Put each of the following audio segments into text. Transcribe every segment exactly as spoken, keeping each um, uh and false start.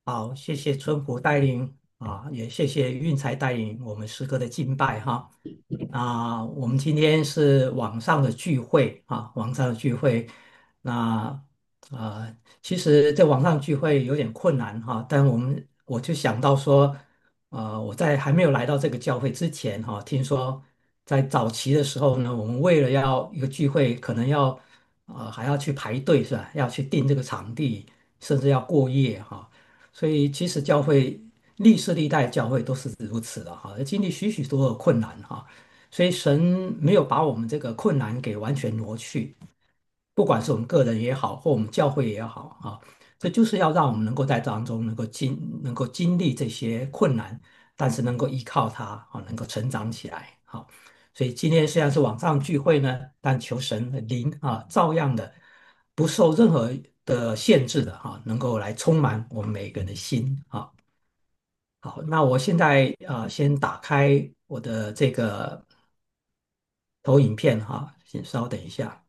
好，谢谢春福带领啊，也谢谢运财带领我们诗歌的敬拜哈。啊，我们今天是网上的聚会啊，网上的聚会。那啊，其实在网上聚会有点困难哈，但我们我就想到说，呃，我在还没有来到这个教会之前哈，听说在早期的时候呢，我们为了要一个聚会，可能要呃还要去排队是吧？要去订这个场地，甚至要过夜哈。所以其实教会历世历代教会都是如此的哈，经历许许多多的困难哈，所以神没有把我们这个困难给完全挪去，不管是我们个人也好，或我们教会也好啊，这就是要让我们能够在当中能够经能够经历这些困难，但是能够依靠它啊，能够成长起来好。所以今天虽然是网上聚会呢，但求神的灵啊，照样的不受任何的限制的哈、能够来充满我们每一个人的心啊。好，那我现在啊、先打开我的这个投影片哈、请稍等一下。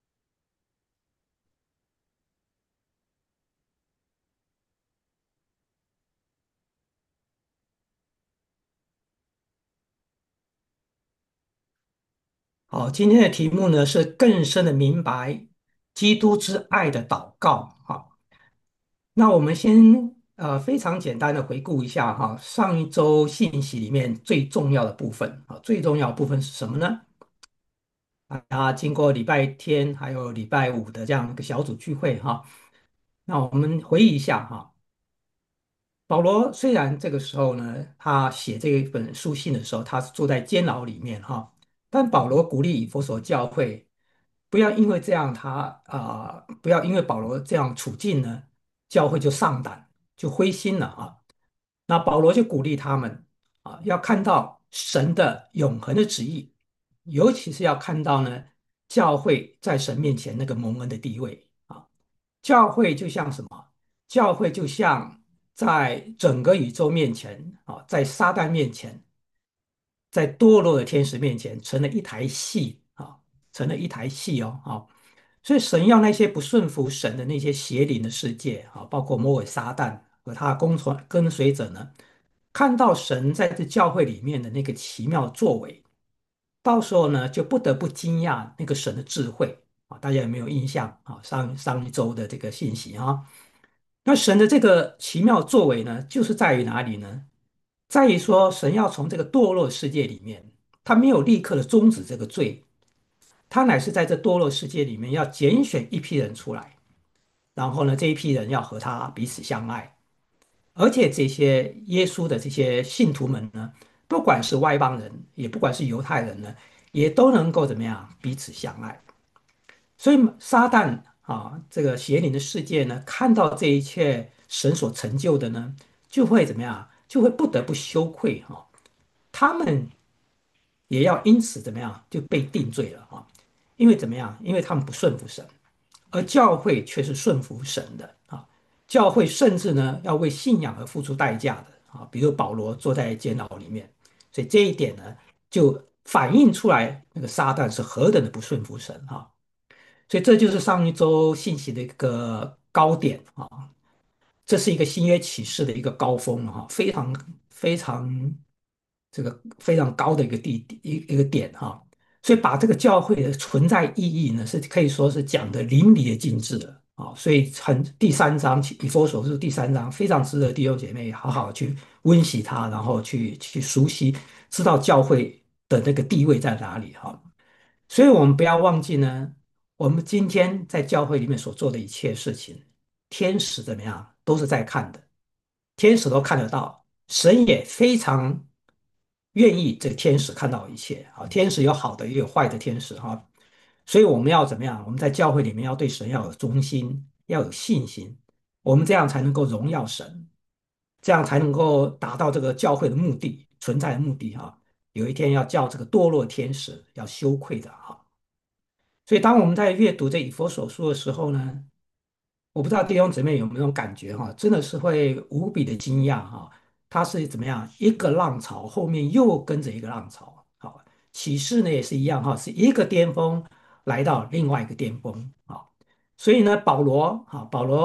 好，今天的题目呢是更深的明白基督之爱的祷告。好，那我们先呃非常简单的回顾一下哈，上一周信息里面最重要的部分啊，最重要的部分是什么呢？啊，经过礼拜天还有礼拜五的这样一个小组聚会哈，那我们回忆一下哈，保罗虽然这个时候呢，他写这一本书信的时候，他是住在监牢里面哈，但保罗鼓励以弗所教会不要因为这样他啊、不要因为保罗这样处境呢，教会就丧胆就灰心了啊。那保罗就鼓励他们啊，要看到神的永恒的旨意，尤其是要看到呢，教会在神面前那个蒙恩的地位啊。教会就像什么？教会就像在整个宇宙面前啊，在撒旦面前，在堕落的天使面前，成了一台戏啊，成了一台戏哦啊。所以神要那些不顺服神的那些邪灵的世界啊，包括魔鬼撒旦和他的公传跟随者呢，看到神在这教会里面的那个奇妙作为，到时候呢就不得不惊讶那个神的智慧啊。大家有没有印象啊？上上一周的这个信息啊，那神的这个奇妙作为呢，就是在于哪里呢？在于说神要从这个堕落世界里面，他没有立刻的终止这个罪，他乃是在这堕落世界里面要拣选一批人出来。然后呢，这一批人要和他彼此相爱，而且这些耶稣的这些信徒们呢，不管是外邦人，也不管是犹太人呢，也都能够怎么样彼此相爱。所以撒旦啊，这个邪灵的世界呢，看到这一切神所成就的呢，就会怎么样？就会不得不羞愧哈、他们也要因此怎么样就被定罪了哈、因为怎么样？因为他们不顺服神。而教会却是顺服神的啊。教会甚至呢要为信仰而付出代价的啊，比如保罗坐在监牢里面，所以这一点呢就反映出来那个撒旦是何等的不顺服神啊。所以这就是上一周信息的一个高点啊，这是一个新约启示的一个高峰哈、非常非常这个非常高的一个地一一个点哈、所以把这个教会的存在意义呢，是可以说是讲的淋漓尽致的啊。所以很第三章以佛所书第三章非常值得弟兄姐妹好好去温习它，然后去去熟悉，知道教会的那个地位在哪里哈。所以我们不要忘记呢，我们今天在教会里面所做的一切事情，天使怎么样都是在看的，天使都看得到，神也非常愿意这个天使看到一切啊。天使有好的也有坏的天使哈，所以我们要怎么样？我们在教会里面要对神要有忠心，要有信心，我们这样才能够荣耀神，这样才能够达到这个教会的目的，存在的目的哈。有一天要叫这个堕落天使要羞愧的哈。所以当我们在阅读这以佛所书的时候呢，我不知道弟兄姊妹有没有感觉哈，真的是会无比的惊讶哈。它是怎么样一个浪潮后面又跟着一个浪潮，好，启示呢也是一样哈，是一个巅峰来到另外一个巅峰啊。所以呢，保罗啊，保罗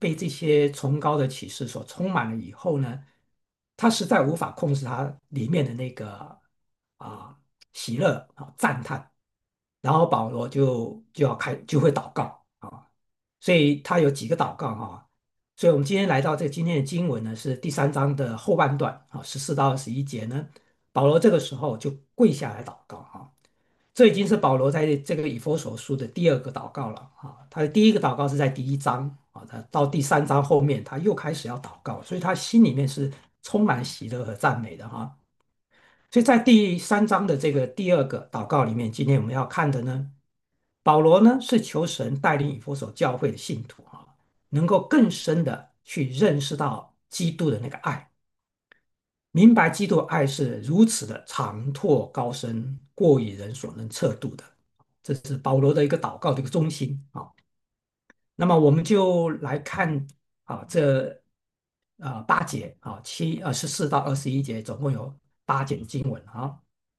被这些崇高的启示所充满了以后呢，他实在无法控制他里面的那个啊喜乐啊赞叹，然后保罗就就要开就会祷告啊，所以他有几个祷告哈、所以我们今天来到这今天的经文呢，是第三章的后半段啊，十四到二十一节呢，保罗这个时候就跪下来祷告哈、这已经是保罗在这个以弗所书的第二个祷告了啊。他的第一个祷告是在第一章啊，他到第三章后面他又开始要祷告，所以他心里面是充满喜乐和赞美的哈。所以在第三章的这个第二个祷告里面，今天我们要看的呢，保罗呢是求神带领以弗所教会的信徒啊，能够更深的去认识到基督的那个爱。明白基督的爱是如此的长阔高深，过于人所能测度的。这是保罗的一个祷告的一个中心啊。那么我们就来看啊，这啊八节啊，七二十四到二十一节，总共有八节的经文啊。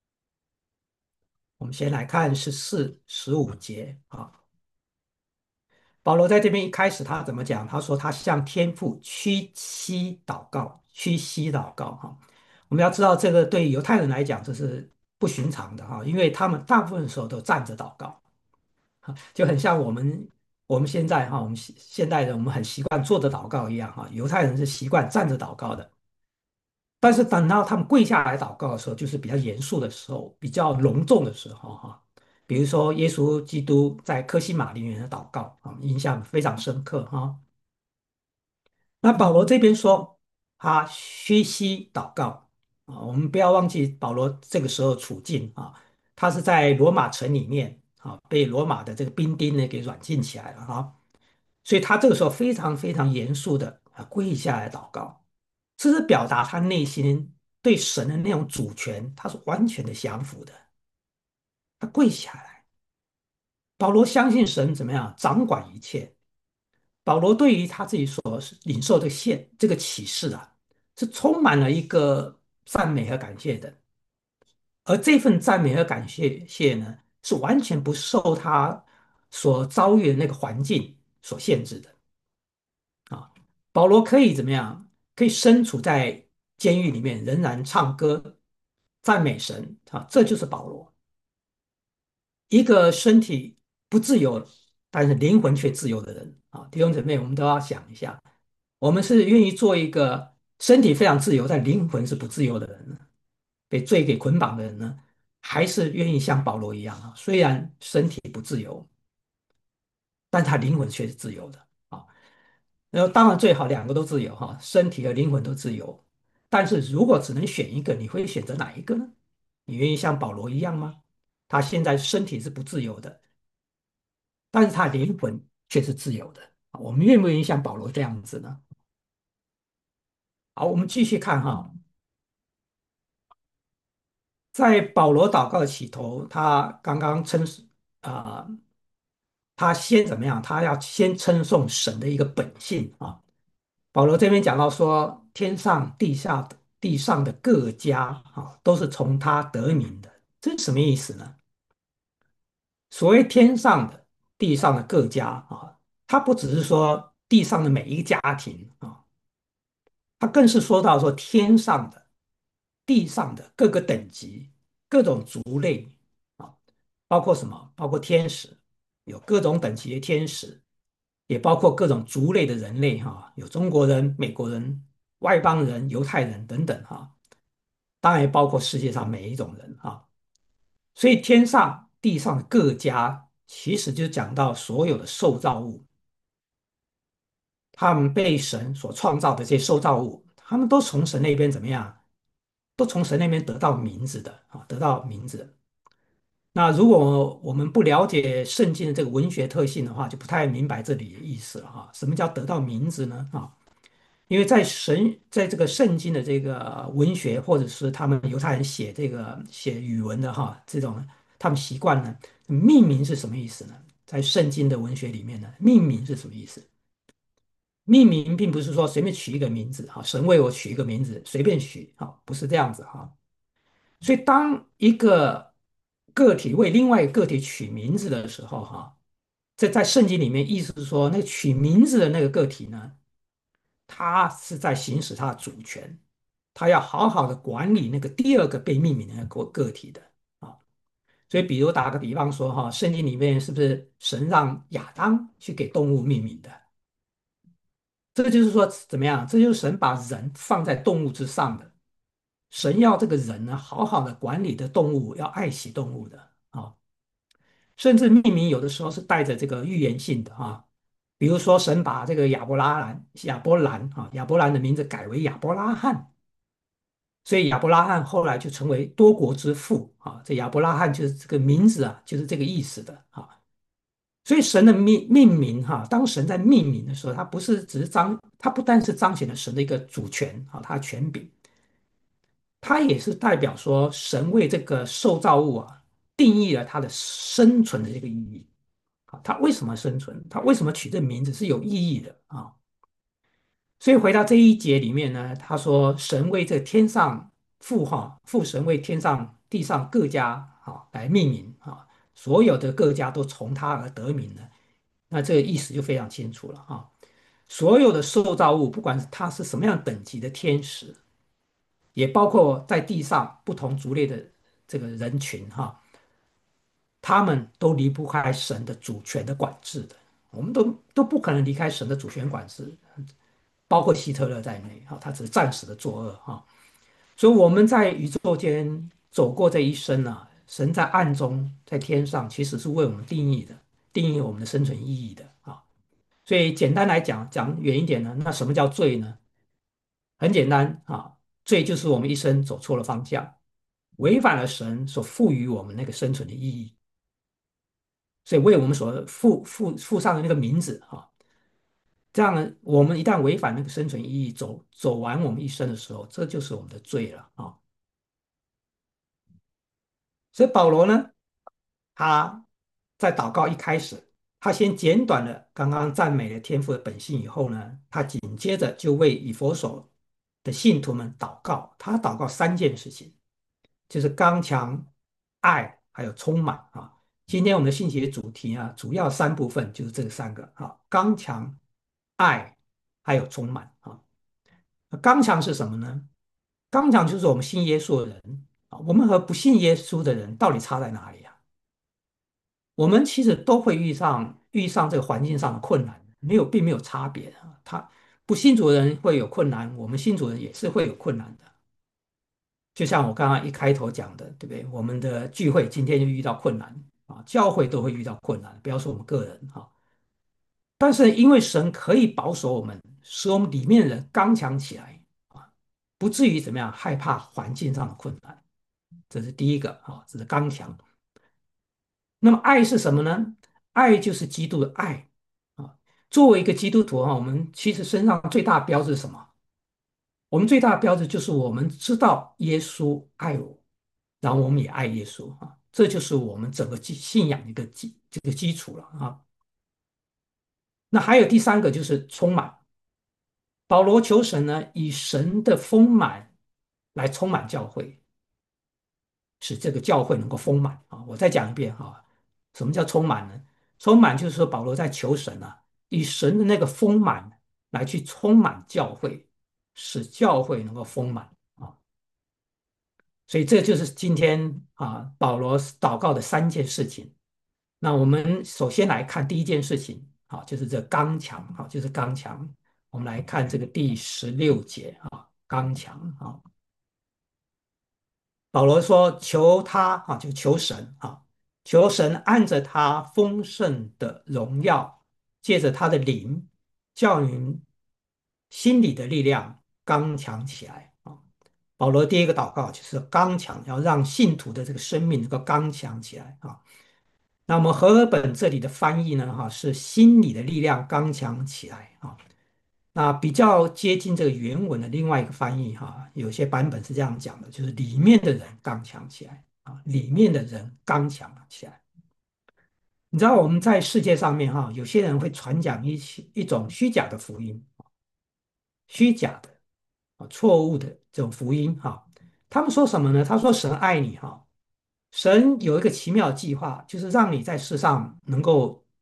我们先来看十四、十五节啊。保罗在这边一开始他怎么讲？他说他向天父屈膝祷告，屈膝祷告哈。我们要知道，这个对犹太人来讲这是不寻常的哈，因为他们大部分时候都站着祷告，就很像我们我们现在哈，我们现现代人我们很习惯坐着祷告一样哈。犹太人是习惯站着祷告的，但是等到他们跪下来祷告的时候，就是比较严肃的时候，比较隆重的时候哈。比如说，耶稣基督在科西玛林园的祷告啊，印象非常深刻哈。那保罗这边说，他屈膝祷告啊，我们不要忘记保罗这个时候处境啊，他是在罗马城里面啊，被罗马的这个兵丁呢给软禁起来了哈，所以他这个时候非常非常严肃的啊跪下来祷告，这是表达他内心对神的那种主权，他是完全的降服的，他跪下来。保罗相信神怎么样掌管一切。保罗对于他自己所领受的现这个启示啊，是充满了一个赞美和感谢的。而这份赞美和感谢谢呢，是完全不受他所遭遇的那个环境所限制的啊。保罗可以怎么样？可以身处在监狱里面，仍然唱歌赞美神啊，这就是保罗。一个身体不自由，但是灵魂却自由的人啊，弟兄姊妹，我们都要想一下，我们是愿意做一个身体非常自由，但灵魂是不自由的人呢？被罪给捆绑的人呢？还是愿意像保罗一样啊？虽然身体不自由，但他灵魂却是自由的啊。然后当然最好两个都自由哈，身体和灵魂都自由。但是如果只能选一个，你会选择哪一个呢？你愿意像保罗一样吗？他现在身体是不自由的，但是他灵魂却是自由的。我们愿不愿意像保罗这样子呢？好，我们继续看哈，在保罗祷告的起头，他刚刚称啊、他先怎么样？他要先称颂神的一个本性啊。保罗这边讲到说，天上地下的地上的各家啊，都是从他得名的。这是什么意思呢？所谓天上的、地上的各家啊，它不只是说地上的每一个家庭啊，它更是说到说天上的、地上的各个等级、各种族类啊，包括什么？包括天使，有各种等级的天使，也包括各种族类的人类哈，有中国人、美国人、外邦人、犹太人等等哈，当然也包括世界上每一种人哈。所以天上地上的各家，其实就讲到所有的受造物，他们被神所创造的这些受造物，他们都从神那边怎么样？都从神那边得到名字的啊，得到名字。那如果我们不了解圣经的这个文学特性的话，就不太明白这里的意思了哈。什么叫得到名字呢？啊，因为在神在这个圣经的这个文学，或者是他们犹太人写这个写语文的哈，这种他们习惯呢，命名是什么意思呢？在圣经的文学里面呢，命名是什么意思？命名并不是说随便取一个名字哈，神为我取一个名字，随便取哈，不是这样子哈。所以当一个个体为另外一个个体取名字的时候哈， 这在圣经里面意思是说，那个取名字的那个个体呢，他是在行使他的主权，他要好好的管理那个第二个被命名的那个个体的啊。所以，比如打个比方说，哈，圣经里面是不是神让亚当去给动物命名的？这个就是说怎么样？这就是神把人放在动物之上的，神要这个人呢，好好的管理的动物，要爱惜动物的啊。甚至命名有的时候是带着这个预言性的啊，比如说神把这个亚伯拉罕、亚伯兰啊，亚伯兰的名字改为亚伯拉罕，所以亚伯拉罕后来就成为多国之父啊。这亚伯拉罕就是这个名字啊，就是这个意思的啊。所以神的命命名哈，当神在命名的时候，他不是只是彰，他不单是彰显了神的一个主权啊，他的权柄，他也是代表说神为这个受造物啊定义了他的生存的这个意义。啊，他为什么生存？他为什么取这名字是有意义的啊？所以回到这一节里面呢，他说神为这天上父哈父神为天上地上各家啊来命名啊，所有的各家都从他而得名的，那这个意思就非常清楚了啊。所有的受造物，不管是他是什么样等级的天使，也包括在地上不同族类的这个人群哈，他们都离不开神的主权的管制的。我们都都不可能离开神的主权管制，包括希特勒在内啊，他只是暂时的作恶哈。所以我们在宇宙间走过这一生啊，神在暗中在天上其实是为我们定义的，定义我们的生存意义的啊。所以简单来讲，讲远一点呢，那什么叫罪呢？很简单啊，罪就是我们一生走错了方向，违反了神所赋予我们那个生存的意义，所以为我们所附附附上的那个名字啊。这样呢，我们一旦违反那个生存意义，走走完我们一生的时候，这就是我们的罪了啊。所以保罗呢，他在祷告一开始，他先简短的刚刚赞美了天父的本性以后呢，他紧接着就为以弗所的信徒们祷告。他祷告三件事情，就是刚强、爱还有充满啊。今天我们的信息的主题啊，主要三部分就是这三个啊：刚强、爱还有充满啊。刚强是什么呢？刚强就是我们信耶稣的人啊，我们和不信耶稣的人到底差在哪里啊？我们其实都会遇上遇上这个环境上的困难，没有并没有差别啊。他不信主的人会有困难，我们信主的人也是会有困难的。就像我刚刚一开头讲的，对不对？我们的聚会今天就遇到困难啊，教会都会遇到困难，不要说我们个人哈。但是因为神可以保守我们，使我们里面的人刚强起来啊，不至于怎么样害怕环境上的困难，这是第一个啊，这是刚强。那么爱是什么呢？爱就是基督的爱啊。作为一个基督徒啊，我们其实身上最大的标志是什么？我们最大的标志就是我们知道耶稣爱我，然后我们也爱耶稣啊，这就是我们整个基信仰的一个基这个基础了啊。那还有第三个就是充满。保罗求神呢，以神的丰满来充满教会，使这个教会能够丰满啊。我再讲一遍哈，什么叫充满呢？充满就是说保罗在求神啊，以神的那个丰满来去充满教会，使教会能够丰满啊。所以这就是今天啊保罗祷告的三件事情。那我们首先来看第一件事情，好，就是这刚强，好，就是刚强。我们来看这个第十六节啊，刚强啊。保罗说：“求他啊，就求神啊，求神按着他丰盛的荣耀，借着他的灵，叫你们心里的力量刚强起来啊。”保罗第一个祷告就是刚强，要让信徒的这个生命能够刚强起来啊。那么和合本这里的翻译呢，哈，是心里的力量刚强起来啊。那比较接近这个原文的另外一个翻译哈，有些版本是这样讲的，就是里面的人刚强起来啊，里面的人刚强起来。你知道我们在世界上面哈，有些人会传讲一些一种虚假的福音，虚假的啊，错误的这种福音哈。他们说什么呢？他说神爱你哈，神有一个奇妙的计划，就是让你在世上能够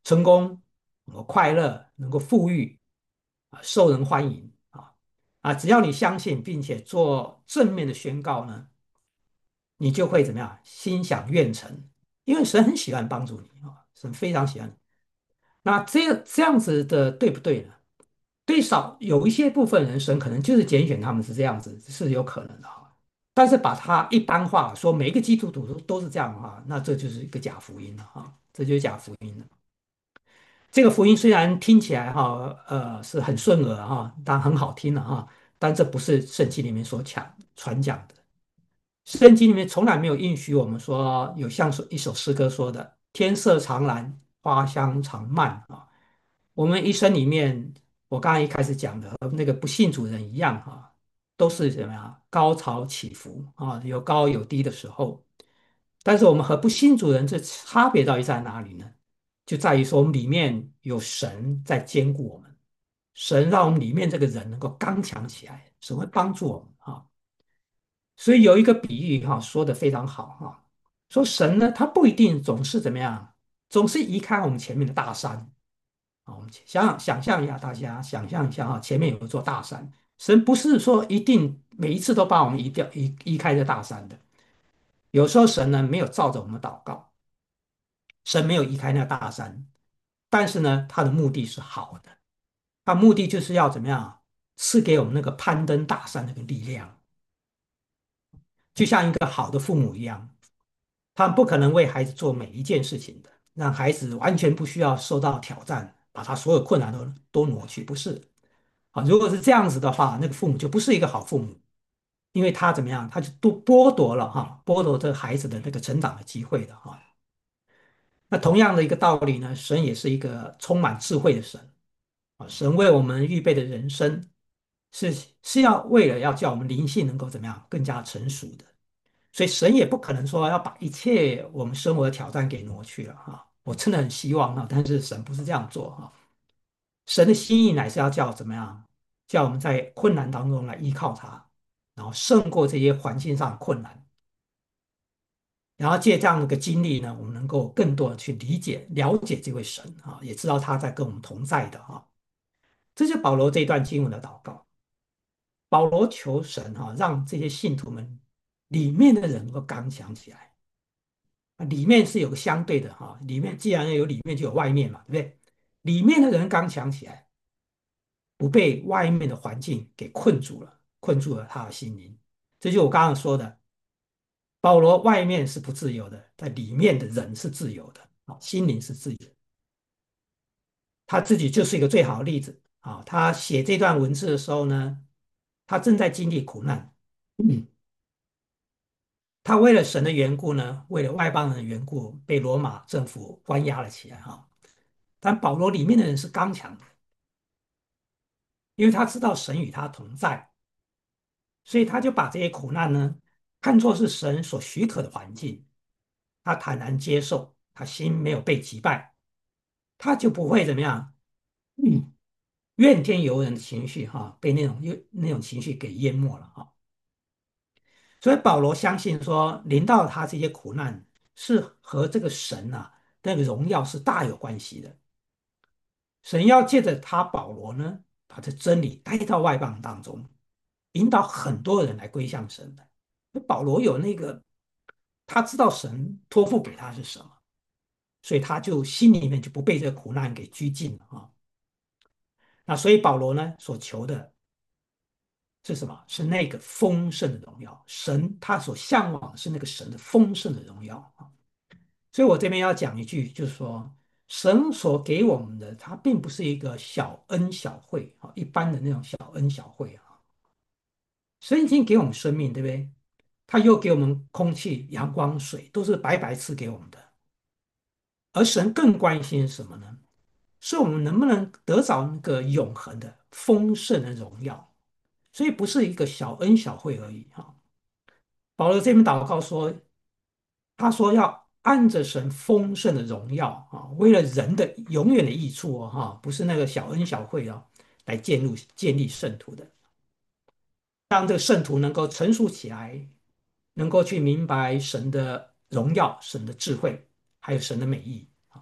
成功、能够快乐、能够富裕啊，受人欢迎啊啊！只要你相信并且做正面的宣告呢，你就会怎么样？心想愿成，因为神很喜欢帮助你啊，神非常喜欢。那这这样子的对不对呢？对少有一些部分人，神可能就是拣选他们是这样子，是有可能的哈。但是把它一般化，说每一个基督徒都都是这样的话，那这就是一个假福音了哈，这就是假福音了。这个福音虽然听起来哈，呃，是很顺耳哈，当然很好听了哈，但这不是圣经里面所讲传讲的。圣经里面从来没有允许我们说有像是一首诗歌说的"天色常蓝，花香常漫"啊。我们一生里面，我刚刚一开始讲的和那个不信主人一样哈，都是怎么样高潮起伏啊，有高有低的时候。但是我们和不信主人这差别到底在哪里呢？就在于说我们里面有神在兼顾我们，神让我们里面这个人能够刚强起来，神会帮助我们啊。所以有一个比喻哈，说的非常好哈，说神呢，他不一定总是怎么样，总是移开我们前面的大山啊。我们想想想象一下，大家想象一下哈，前面有一座大山，神不是说一定每一次都把我们移掉移移开这大山的。有时候神呢没有照着我们祷告，神没有移开那大山，但是呢，他的目的是好的，他目的就是要怎么样赐给我们那个攀登大山那个力量，就像一个好的父母一样。他们不可能为孩子做每一件事情的，让孩子完全不需要受到挑战，把他所有困难都都挪去，不是。啊，如果是这样子的话，那个父母就不是一个好父母，因为他怎么样，他就都剥夺了哈，剥夺这个孩子的那个成长的机会的哈。那同样的一个道理呢，神也是一个充满智慧的神啊，神为我们预备的人生是是要为了要叫我们灵性能够怎么样更加成熟的。所以神也不可能说要把一切我们生活的挑战给挪去了哈。我真的很希望哈，但是神不是这样做哈。神的心意乃是要叫怎么样，叫我们在困难当中来依靠他，然后胜过这些环境上的困难，然后借这样的一个经历呢，我们能够更多的去理解、了解这位神啊，也知道他在跟我们同在的哈。这就是保罗这一段经文的祷告。保罗求神哈，让这些信徒们里面的人能够刚强起来。里面是有个相对的哈，里面既然有里面就有外面嘛，对不对？里面的人刚强起来，不被外面的环境给困住了，困住了他的心灵。这就我刚刚说的，保罗外面是不自由的，在里面的人是自由的啊，心灵是自由的。他自己就是一个最好的例子啊。他写这段文字的时候呢，他正在经历苦难，嗯，他为了神的缘故呢，为了外邦人的缘故，被罗马政府关押了起来哈。但保罗里面的人是刚强的，因为他知道神与他同在，所以他就把这些苦难呢看作是神所许可的环境，他坦然接受，他心没有被击败，他就不会怎么样，嗯，怨天尤人的情绪哈，被那种那种情绪给淹没了哈。所以保罗相信说，临到他这些苦难是和这个神啊那个荣耀是大有关系的。神要借着他保罗呢，把这真理带到外邦当中，引导很多人来归向神的。保罗有那个，他知道神托付给他是什么，所以他就心里面就不被这个苦难给拘禁了啊。那所以保罗呢所求的是什么？是那个丰盛的荣耀。神他所向往的是那个神的丰盛的荣耀啊。所以我这边要讲一句，就是说，神所给我们的，它并不是一个小恩小惠啊，一般的那种小恩小惠啊。神已经给我们生命，对不对？他又给我们空气、阳光、水，都是白白赐给我们的。而神更关心什么呢？是我们能不能得着那个永恒的丰盛的荣耀。所以不是一个小恩小惠而已哈。保罗这边祷告说，他说要按着神丰盛的荣耀啊，为了人的永远的益处哦哈，不是那个小恩小惠啊，来建立建立圣徒的，让这个圣徒能够成熟起来，能够去明白神的荣耀、神的智慧，还有神的美意啊。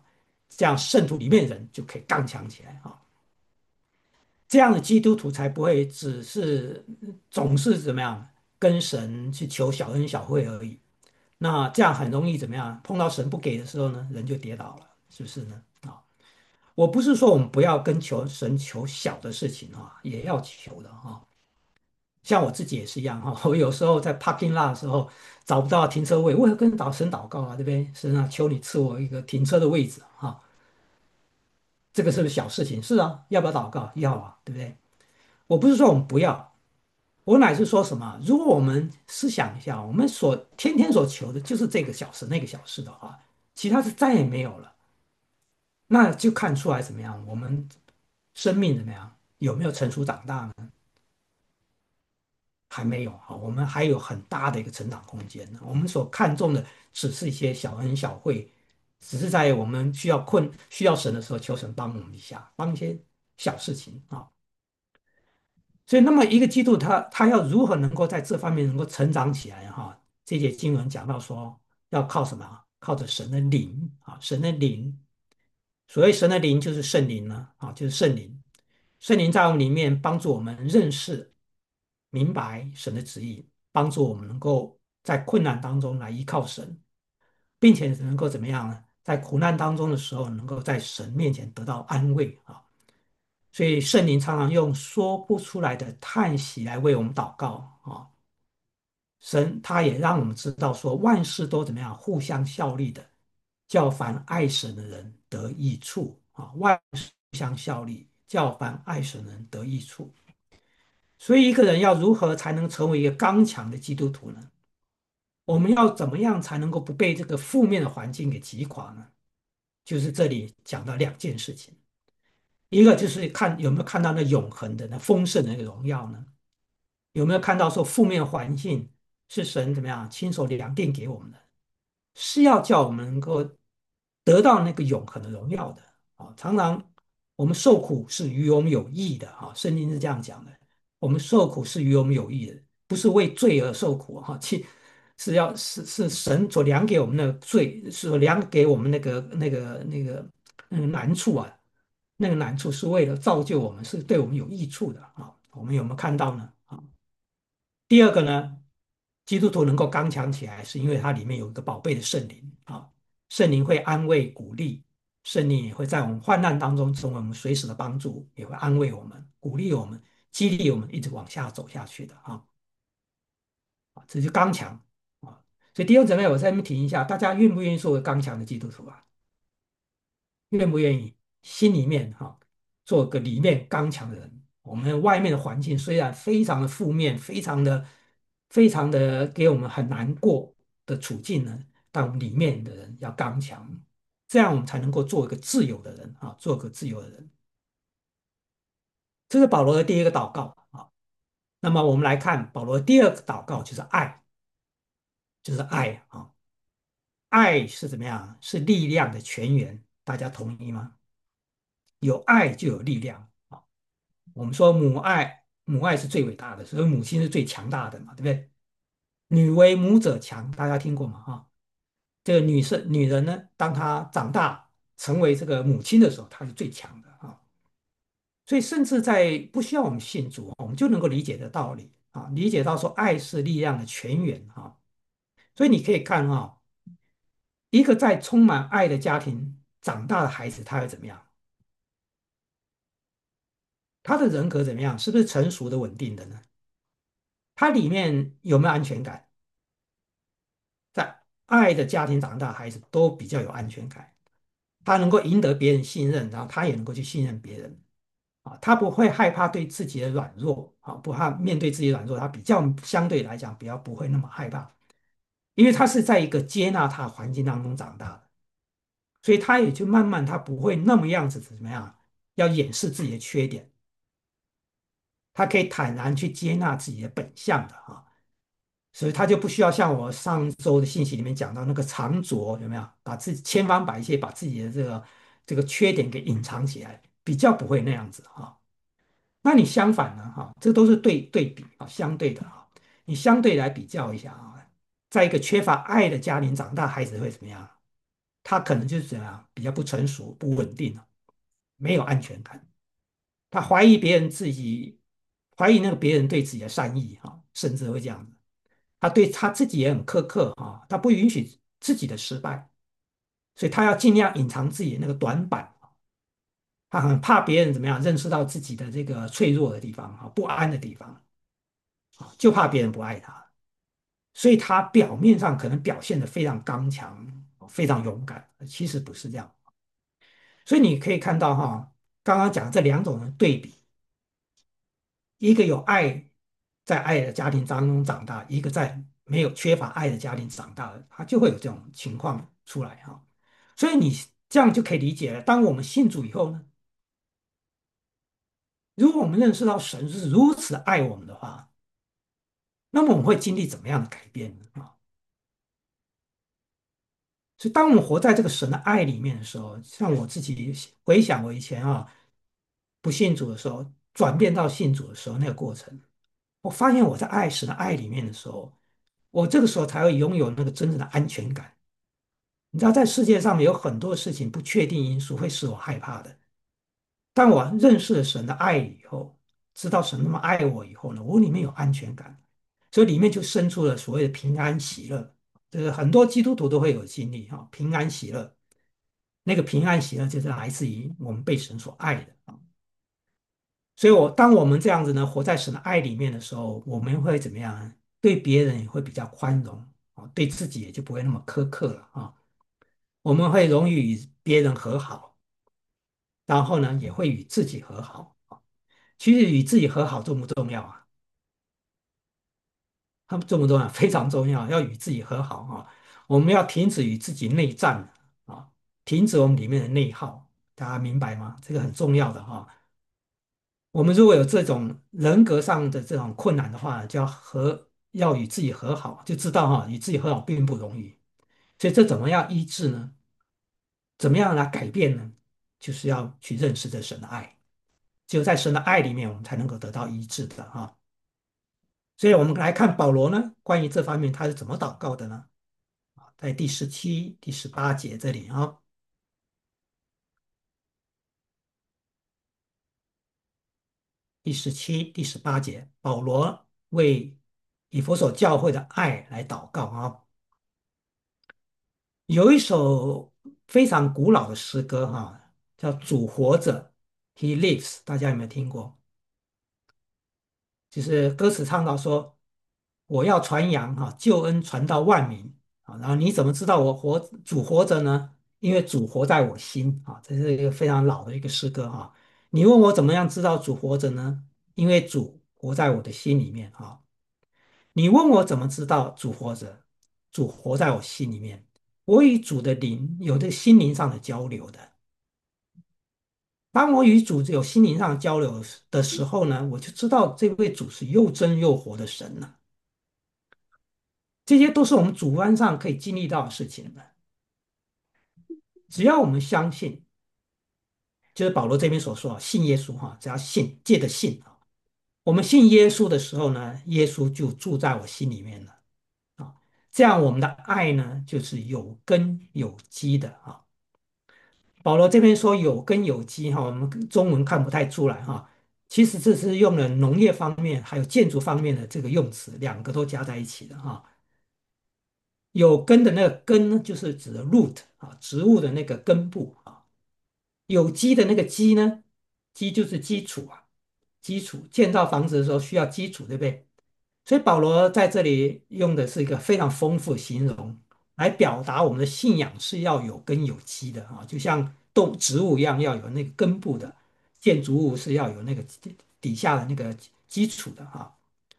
这样圣徒里面的人就可以刚强起来啊。这样的基督徒才不会只是总是怎么样跟神去求小恩小惠而已。那这样很容易怎么样？碰到神不给的时候呢，人就跌倒了，是不是呢？啊，我不是说我们不要跟求神求小的事情啊，也要求的啊。像我自己也是一样哈，我有时候在 parking lot 的时候找不到停车位，我也跟祷神祷告啊，对不对？神啊，求你赐我一个停车的位置啊。这个是不是小事情？是啊，要不要祷告？要啊，对不对？我不是说我们不要，我乃是说什么？如果我们思想一下，我们所天天所求的就是这个小事、那个小事的话，其他是再也没有了，那就看出来怎么样？我们生命怎么样？有没有成熟长大呢？还没有啊，我们还有很大的一个成长空间呢。我们所看重的只是一些小恩小惠，只是在我们需要困、需要神的时候，求神帮我们一下，帮一些小事情啊。所以，那么一个基督他他要如何能够在这方面能够成长起来哈？这节经文讲到说，要靠什么？靠着神的灵啊，神的灵。所谓神的灵，就是圣灵呢啊，就是圣灵。圣灵在我们里面帮助我们认识、明白神的旨意，帮助我们能够在困难当中来依靠神，并且能够怎么样呢？在苦难当中的时候，能够在神面前得到安慰啊。所以圣灵常常用说不出来的叹息来为我们祷告啊。神他也让我们知道说，万事都怎么样，互相效力的，叫凡爱神的人得益处啊。万事互相效力，叫凡爱神的人得益处。所以一个人要如何才能成为一个刚强的基督徒呢？我们要怎么样才能够不被这个负面的环境给击垮呢？就是这里讲到两件事情，一个就是看有没有看到那永恒的、那丰盛的那个荣耀呢？有没有看到说负面环境是神怎么样亲手量定给我们的，是要叫我们能够得到那个永恒的荣耀的啊！常常我们受苦是与我们有益的啊，圣经是这样讲的，我们受苦是与我们有益的，不是为罪而受苦哈，其是要是是神所量给我们的罪，所量给我们那个那个那个那个难处啊，那个难处是为了造就我们，是对我们有益处的啊。我们有没有看到呢？啊？第二个呢，基督徒能够刚强起来，是因为它里面有一个宝贝的圣灵啊，圣灵会安慰鼓励，圣灵也会在我们患难当中成为我们随时的帮助，也会安慰我们、鼓励我们、激励我们一直往下走下去的啊。啊，这就刚强啊。所以弟兄姊妹，我在这边提一下，大家愿不愿意做个刚强的基督徒啊？愿不愿意心里面哈、做个里面刚强的人？我们外面的环境虽然非常的负面，非常的非常的给我们很难过的处境呢，但我们里面的人要刚强，这样我们才能够做一个自由的人啊，做个自由的人。这是保罗的第一个祷告啊。那么我们来看保罗第二个祷告，就是爱，就是爱啊。爱是怎么样？是力量的泉源，大家同意吗？有爱就有力量啊。我们说母爱，母爱是最伟大的，所以母亲是最强大的嘛，对不对？女为母者强，大家听过吗？哈，这个女生女人呢，当她长大成为这个母亲的时候，她是最强的啊。所以甚至在不需要我们信主，我们就能够理解的道理啊，理解到说爱是力量的泉源啊。所以你可以看啊，一个在充满爱的家庭长大的孩子，他会怎么样？他的人格怎么样？是不是成熟的、稳定的呢？他里面有没有安全感？在爱的家庭长大的孩子都比较有安全感，他能够赢得别人信任，然后他也能够去信任别人啊，他不会害怕对自己的软弱啊，不怕面对自己的软弱，他比较相对来讲比较不会那么害怕，因为他是在一个接纳他的环境当中长大的，所以他也就慢慢他不会那么样子怎么样，要掩饰自己的缺点，他可以坦然去接纳自己的本相的啊。所以他就不需要像我上周的信息里面讲到那个藏拙，有没有？把自己千方百计把自己的这个这个缺点给隐藏起来，比较不会那样子哈。那你相反呢哈？这都是对对比啊，相对的哈。你相对来比较一下啊，在一个缺乏爱的家庭长大，孩子会怎么样？ 他可能就是怎样比较不成熟、不稳定了，没有安全感。他怀疑别人自己，怀疑那个别人对自己的善意哈，甚至会这样子。他对他自己也很苛刻哈，他不允许自己的失败，所以他要尽量隐藏自己的那个短板。他很怕别人怎么样认识到自己的这个脆弱的地方啊，不安的地方啊，就怕别人不爱他，所以他表面上可能表现得非常刚强、非常勇敢，其实不是这样。所以你可以看到哈，刚刚讲这两种人对比，一个有爱，在爱的家庭当中长大，一个在没有缺乏爱的家庭长大的，他就会有这种情况出来哈。所以你这样就可以理解了。当我们信主以后呢，如果我们认识到神是如此爱我们的话，那么我们会经历怎么样的改变呢？啊，所以当我们活在这个神的爱里面的时候，像我自己回想我以前啊不信主的时候，转变到信主的时候那个过程，我发现我在爱神的爱里面的时候，我这个时候才会拥有那个真正的安全感。你知道，在世界上面有很多事情不确定因素会使我害怕的。当我认识了神的爱以后，知道神那么爱我以后呢，我里面有安全感，所以里面就生出了所谓的平安喜乐。这个很多基督徒都会有经历哈，平安喜乐。那个平安喜乐就是来自于我们被神所爱的啊。所以我当我们这样子呢，活在神的爱里面的时候，我们会怎么样呢？对别人也会比较宽容啊，对自己也就不会那么苛刻了啊。我们会容易与别人和好，然后呢，也会与自己和好啊。其实与自己和好重不重要啊？它重不重要？非常重要，要与自己和好啊。我们要停止与自己内战啊，停止我们里面的内耗，大家明白吗？这个很重要的哈。我们如果有这种人格上的这种困难的话，就要和要与自己和好，就知道哈，与自己和好并不容易。所以这怎么样医治呢？怎么样来改变呢？就是要去认识这神的爱，只有在神的爱里面，我们才能够得到医治的哈。所以我们来看保罗呢，关于这方面他是怎么祷告的呢？在第十七、第十八节这里啊，第十七、第十八节，保罗为以弗所教会的爱来祷告啊。有一首非常古老的诗歌哈，叫《主活着》，He lives，大家有没有听过？就是歌词唱到说：“我要传扬哈救恩传到万民啊。”然后你怎么知道我活主活着呢？因为主活在我心啊，这是一个非常老的一个诗歌哈。你问我怎么样知道主活着呢？因为主活在我的心里面啊。你问我怎么知道主活着？主活在我心里面，我与主的灵有着心灵上的交流的。当我与主有心灵上的交流的时候呢，我就知道这位主是又真又活的神了。这些都是我们主观上可以经历到的事情的。只要我们相信，就是保罗这边所说啊，信耶稣哈，只要信，借着信啊，我们信耶稣的时候呢，耶稣就住在我心里面了啊。这样我们的爱呢，就是有根有基的啊。保罗这边说有根有基哈，我们中文看不太出来哈。其实这是用了农业方面还有建筑方面的这个用词，两个都加在一起的哈。有根的那个根呢，就是指的 root 啊，植物的那个根部啊。有机的那个基呢，基就是基础啊，基础建造房子的时候需要基础，对不对？所以保罗在这里用的是一个非常丰富的形容，来表达我们的信仰是要有根有基的啊，就像动植物一样，要有那个根部的，建筑物是要有那个底底下的那个基础的啊。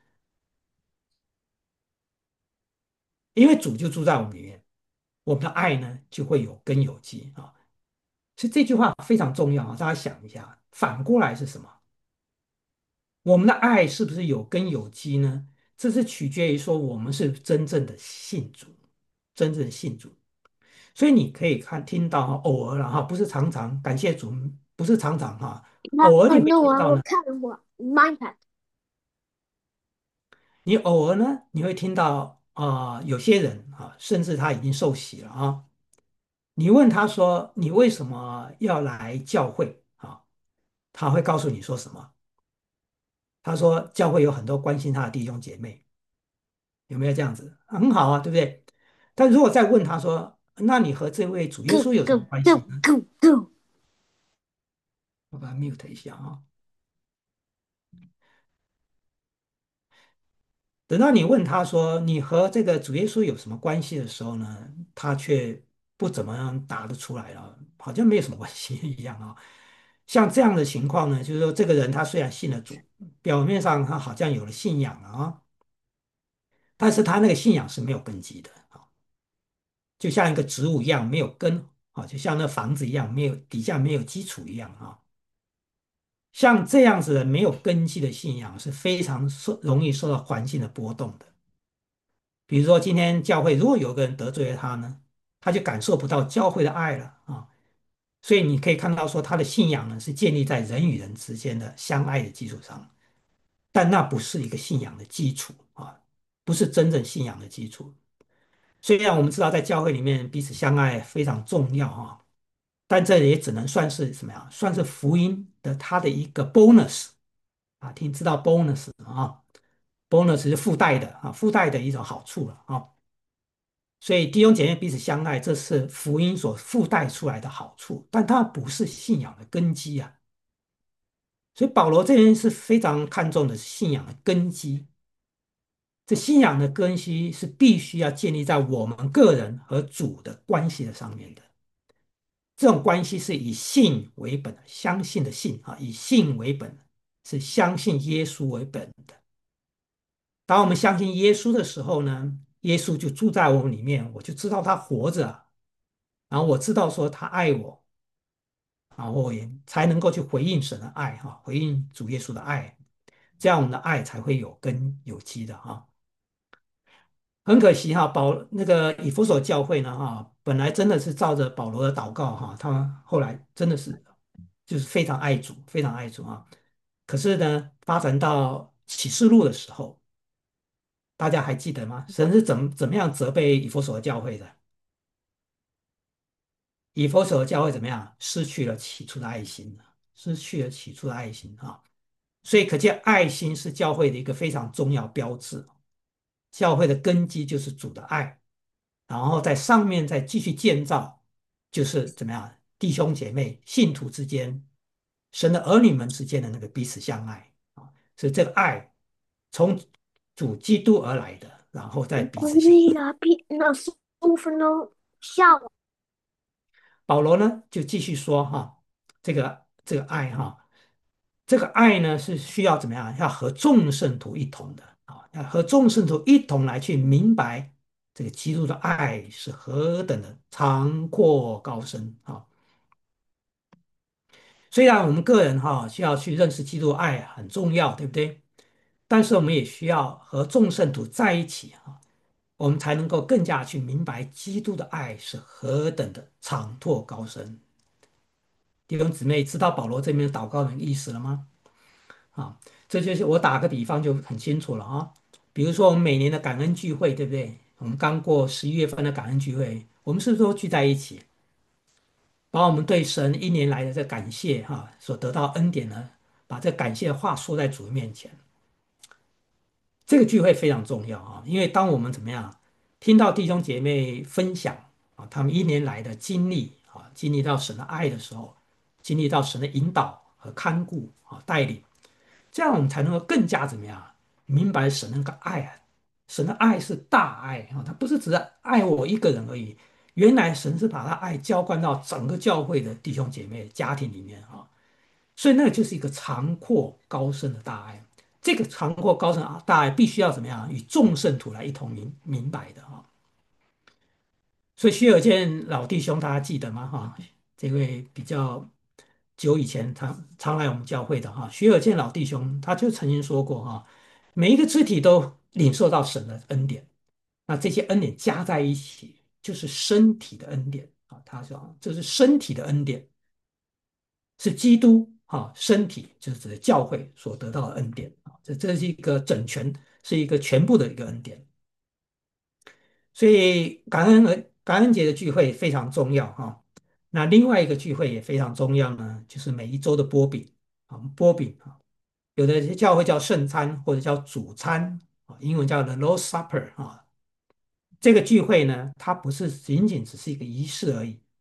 因为主就住在我们里面，我们的爱呢就会有根有基啊。所以这句话非常重要啊，大家想一下，反过来是什么？我们的爱是不是有根有基呢？这是取决于说我们是真正的信主，真正的信主。所以你可以看听到哈，偶尔了哈，不是常常，感谢主，不是常常哈， 那偶尔你会很弄啊，我听到呢， 看过 Minecraft。 你偶尔呢，你会听到啊、有些人啊，甚至他已经受洗了啊， 你问他说你为什么要来教会啊？他会告诉你说什么？他说教会有很多关心他的弟兄姐妹，有没有这样子？很好啊，对不对？但如果再问他说，那你和这位主耶 Go 稣有什么 go 关系 go 呢？ go go。 我把它 mute 一下啊。等到你问他说你和这个主耶稣有什么关系的时候呢，他却不怎么样答得出来了，好像没有什么关系一样啊。像这样的情况呢，就是说这个人他虽然信了主，表面上他好像有了信仰了啊，但是他那个信仰是没有根基的啊，就像一个植物一样没有根啊，就像那房子一样没有底下没有基础一样啊。像这样子的没有根基的信仰是非常受容易受到环境的波动的。比如说，今天教会如果有个人得罪了他呢，他就感受不到教会的爱了啊。所以你可以看到说，他的信仰呢是建立在人与人之间的相爱的基础上，但那不是一个信仰的基础啊，不是真正信仰的基础。虽然我们知道在教会里面彼此相爱非常重要啊，但这也只能算是什么呀？算是福音的它的一个 bonus 啊，听知道 bonus 啊，bonus 是附带的啊，附带的一种好处了啊。所以弟兄姐妹彼此相爱，这是福音所附带出来的好处，但它不是信仰的根基啊。所以保罗这边是非常看重的信仰的根基。这信仰的根基是必须要建立在我们个人和主的关系的上面的。这种关系是以信为本的，相信的信啊，以信为本，是相信耶稣为本的。当我们相信耶稣的时候呢，耶稣就住在我们里面，我就知道他活着，然后我知道说他爱我，然后也才能够去回应神的爱哈，回应主耶稣的爱，这样我们的爱才会有根有基的哈。很可惜哈，保那个以弗所教会呢哈，本来真的是照着保罗的祷告哈，他们后来真的是就是非常爱主，非常爱主啊。可是呢，发展到启示录的时候，大家还记得吗？神是怎么怎么样责备以弗所教会的？以弗所教会怎么样？失去了起初的爱心，失去了起初的爱心啊！所以可见，爱心是教会的一个非常重要标志。教会的根基就是主的爱，然后在上面再继续建造，就是怎么样，弟兄姐妹、信徒之间、神的儿女们之间的那个彼此相爱啊，所以这个爱从主基督而来的，然后再彼此相爱。 可以啊，比那十五分钟下午。 保罗呢就继续说哈，这个这个爱哈，这个爱呢是需要怎么样？要和众圣徒一同的啊，要和众圣徒一同来去明白这个基督的爱是何等的长阔高深啊！虽然我们个人哈需要去认识基督的爱很重要，对不对？但是我们也需要和众圣徒在一起啊，我们才能够更加去明白基督的爱是何等的长阔高深。弟兄姊妹，知道保罗这边祷告的意思了吗？啊，这就是我打个比方就很清楚了啊。比如说我们每年的感恩聚会，对不对？我们刚过十一月份的感恩聚会，我们是不是都聚在一起，把我们对神一年来的这感谢哈、所得到恩典呢，把这感谢的话说在主面前。这个聚会非常重要啊，因为当我们怎么样听到弟兄姐妹分享啊，他们一年来的经历啊，经历到神的爱的时候，经历到神的引导和看顾啊带领。这样我们才能够更加怎么样明白神那个爱啊，神的爱是大爱啊，他不是只是爱我一个人而已。原来神是把他爱浇灌到整个教会的弟兄姐妹家庭里面啊，所以那个就是一个长阔高深的大爱。这个长阔高深啊大爱必须要怎么样与众圣徒来一同明明白的啊。所以薛尔见老弟兄大家记得吗？哈，这位比较久以前常常来我们教会的哈，薛尔见老弟兄他就曾经说过哈，每一个肢体都领受到神的恩典，那这些恩典加在一起就是身体的恩典啊。他说这是身体的恩典，是基督啊身体就是指的教会所得到的恩典啊，这这是一个整全，是一个全部的一个恩典。所以感恩和感恩节的聚会非常重要哈。 那另外一个聚会也非常重要呢，就是每一周的波饼啊，波饼啊，有的教会叫圣餐或者叫主餐啊，英文叫 The Lord's Supper 啊。这个聚会呢，它不是仅仅只是一个仪式而已，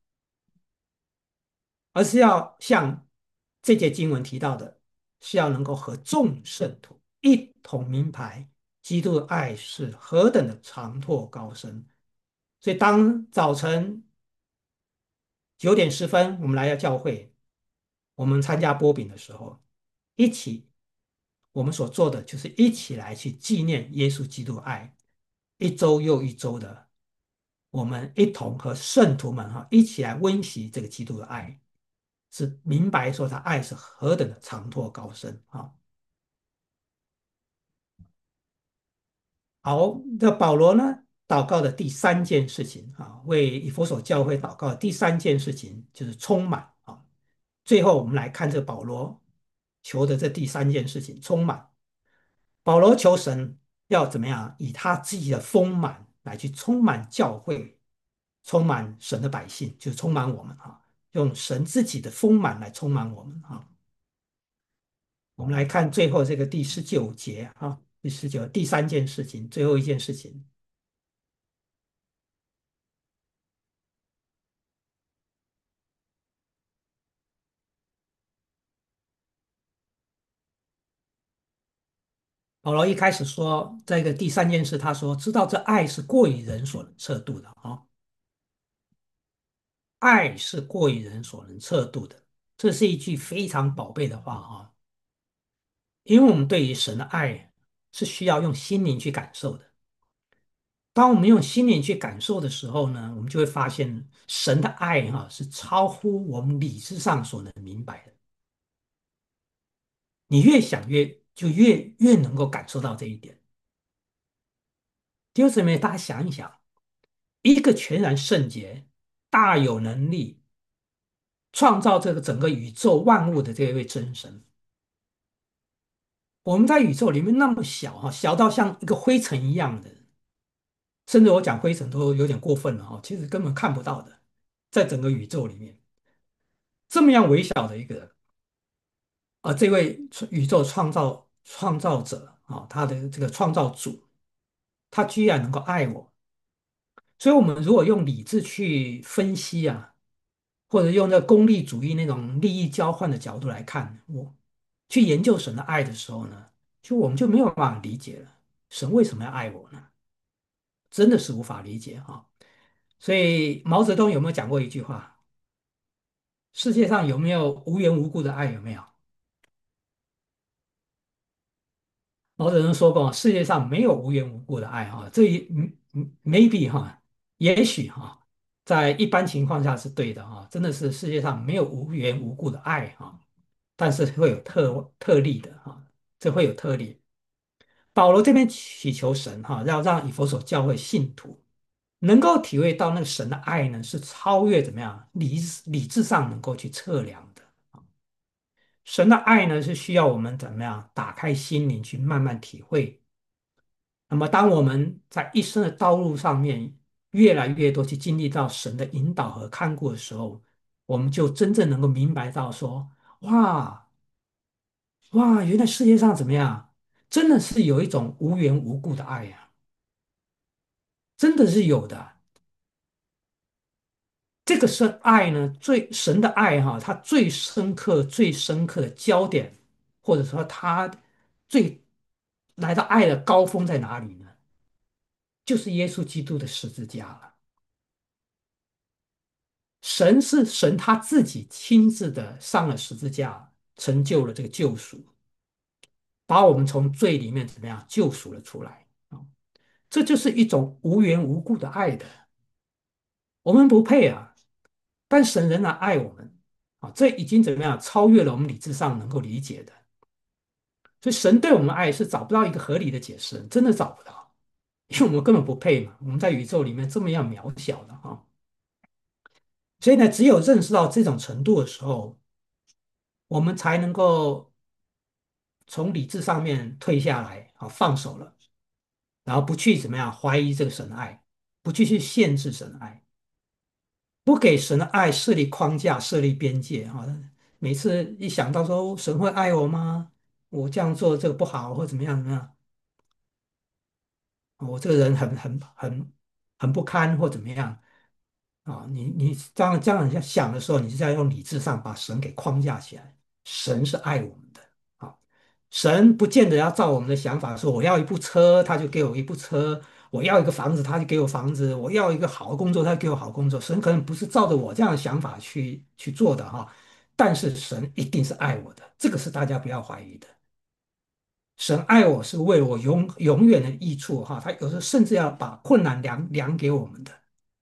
而是要像这节经文提到的，是要能够和众圣徒一同明白基督的爱是何等的长阔高深。所以，当早晨九点十分我们来到教会，我们参加波饼的时候，一起我们所做的就是一起来去纪念耶稣基督的爱，一周又一周的，我们一同和圣徒们哈一起来温习这个基督的爱。是明白说他爱是何等的长阔高深啊。好，这保罗呢祷告的第三件事情啊，为以弗所教会祷告的第三件事情就是充满啊。最后我们来看这保罗求的这第三件事情，充满。保罗求神要怎么样，以他自己的丰满来去充满教会，充满神的百姓，就充满我们啊，用神自己的丰满来充满我们啊。我们来看最后这个第十九节啊，第十九第三件事情，最后一件事情，保罗一开始说这个第三件事，他说知道这爱是过于人所能测度的啊，爱是过于人所能测度的，这是一句非常宝贝的话啊，因为我们对于神的爱是需要用心灵去感受的。当我们用心灵去感受的时候呢，我们就会发现神的爱哈、是超乎我们理智上所能明白的。你越想越就越越能够感受到这一点。弟兄姊妹，大家想一想，一个全然圣洁、大有能力、创造这个整个宇宙万物的这一位真神，我们在宇宙里面那么小哈，小到像一个灰尘一样的，甚至我讲灰尘都有点过分了哈，其实根本看不到的，在整个宇宙里面，这么样微小的一个啊，这位宇宙创造创造者啊，他的这个创造主，他居然能够爱我。所以，我们如果用理智去分析啊，或者用这个功利主义那种利益交换的角度来看，我去研究神的爱的时候呢，就我们就没有办法理解了，神为什么要爱我呢？真的是无法理解哈。所以，毛泽东有没有讲过一句话？世界上有没有无缘无故的爱？有没有？毛泽东说过，世界上没有无缘无故的爱哈，这一嗯嗯 maybe 哈，也许哈，在一般情况下是对的哈，真的是世界上没有无缘无故的爱哈，但是会有特特例的哈，这会有特例。保罗这边祈求神哈，要让以弗所教会信徒能够体会到那个神的爱呢，是超越怎么样理理智上能够去测量的。神的爱呢，是需要我们怎么样打开心灵去慢慢体会。那么，当我们在一生的道路上面越来越多去经历到神的引导和看顾的时候，我们就真正能够明白到说，哇哇，原来世界上怎么样，真的是有一种无缘无故的爱呀、真的是有的。这个是爱呢，最神的爱哈，它最深刻、最深刻的焦点，或者说它最来到爱的高峰在哪里呢？就是耶稣基督的十字架了。神是神他自己亲自的上了十字架，成就了这个救赎，把我们从罪里面怎么样救赎了出来啊！这就是一种无缘无故的爱的，我们不配啊，但神仍然爱我们啊！这已经怎么样超越了我们理智上能够理解的，所以神对我们的爱是找不到一个合理的解释，真的找不到，因为我们根本不配嘛，我们在宇宙里面这么样渺小的啊！所以呢，只有认识到这种程度的时候，我们才能够从理智上面退下来，啊，放手了，然后不去怎么样怀疑这个神的爱，不去去限制神的爱， 不给神的爱设立框架、设立边界哈。每次一想到说神会爱我吗？我这样做这个不好，或怎么样怎么样，我这个人很很很很不堪或怎么样啊？你你这样这样想的时候，你是在用理智上把神给框架起来。神是爱我们的啊，神不见得要照我们的想法说，我要一部车，他就给我一部车；我要一个房子，他就给我房子；我要一个好的工作，他就给我好工作。神可能不是照着我这样的想法去去做的哈，但是神一定是爱我的，这个是大家不要怀疑的。神爱我是为我永永远的益处哈，他有时候甚至要把困难量量给我们的。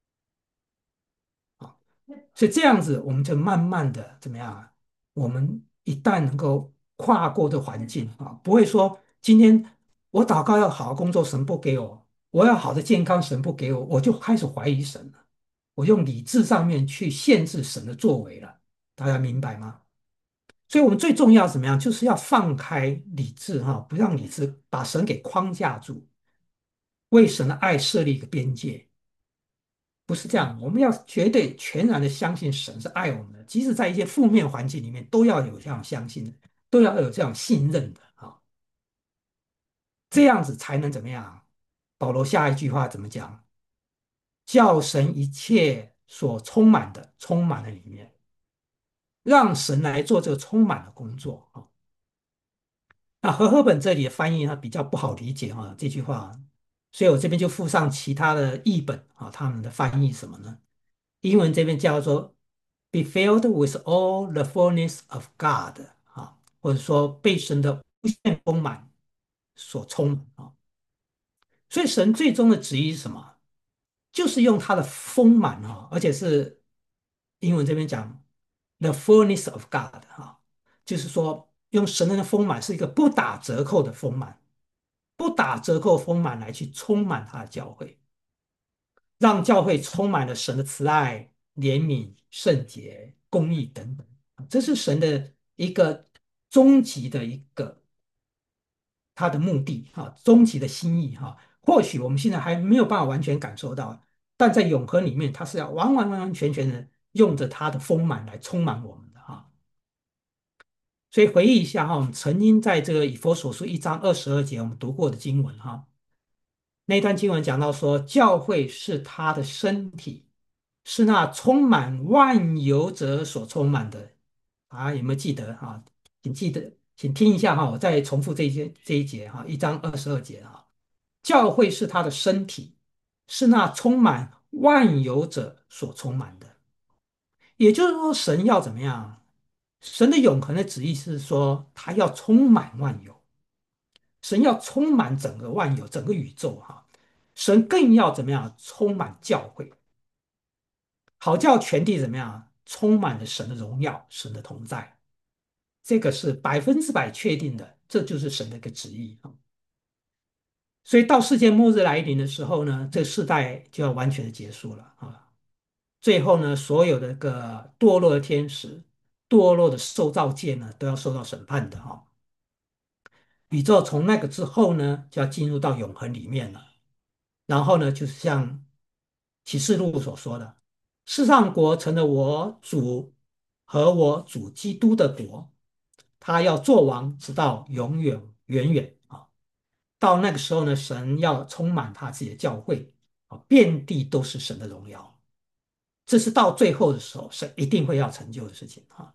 啊。所以这样子，我们就慢慢的怎么样啊？我们一旦能够跨过这环境啊，不会说今天我祷告要好好工作，神不给我；我要好的健康，神不给我，我就开始怀疑神了。我用理智上面去限制神的作为了，大家明白吗？所以，我们最重要怎么样？就是要放开理智哈，不让理智把神给框架住，为神的爱设立一个边界。不是这样，我们要绝对全然的相信神是爱我们的，即使在一些负面环境里面，都要有这样相信的，都要有这样信任的啊，这样子才能怎么样？保罗下一句话怎么讲？叫神一切所充满的充满了里面，让神来做这个充满的工作啊。那和合本这里的翻译它比较不好理解哈、这句话，所以我这边就附上其他的译本啊，他们的翻译什么呢？英文这边叫做 "be filled with all the fullness of God" 啊，或者说被神的无限丰满所充满啊。所以神最终的旨意是什么？就是用他的丰满啊，而且是英文这边讲 "the fullness of God" 哈，就是说用神的丰满是一个不打折扣的丰满，不打折扣丰满来去充满他的教会。让教会充满了神的慈爱、怜悯、圣洁、公义等等，这是神的一个终极的一个他的目的哈，终极的心意哈。或许我们现在还没有办法完全感受到，但在永恒里面，他是要完完完完全全的用着他的丰满来充满我们的哈。所以回忆一下哈，我们曾经在这个以弗所书一章二十二节我们读过的经文哈，那段经文讲到说，教会是他的身体，是那充满万有者所充满的啊，有没有记得啊？请记得，请听一下哈，我再重复这一节这一节哈，一章二十二节哈，教会是他的身体，是那充满万有者所充满的。也就是说，神要怎么样？神的永恒的旨意是说，他要充满万有。神要充满整个万有，整个宇宙哈。神更要怎么样？充满教会，好叫全地怎么样？充满了神的荣耀，神的同在。这个是百分之百确定的，这就是神的一个旨意啊。所以到世界末日来临的时候呢，这个世代就要完全的结束了啊。最后呢，所有的个堕落的天使、堕落的受造界呢，都要受到审判的哈。宇宙从那个之后呢，就要进入到永恒里面了。然后呢，就是像启示录所说的，世上国成了我主和我主基督的国，他要做王，直到永远远远啊。到那个时候呢，神要充满他自己的教会啊，遍地都是神的荣耀。这是到最后的时候，神一定会要成就的事情啊。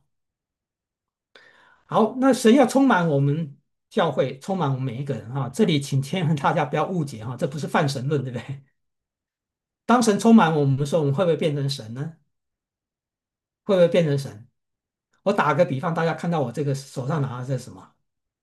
好，那神要充满我们教会，充满我们每一个人哈。这里请千万大家不要误解哈，这不是泛神论，对不对？当神充满我们的时候，我们会不会变成神呢？会不会变成神？我打个比方，大家看到我这个手上拿的这是什么？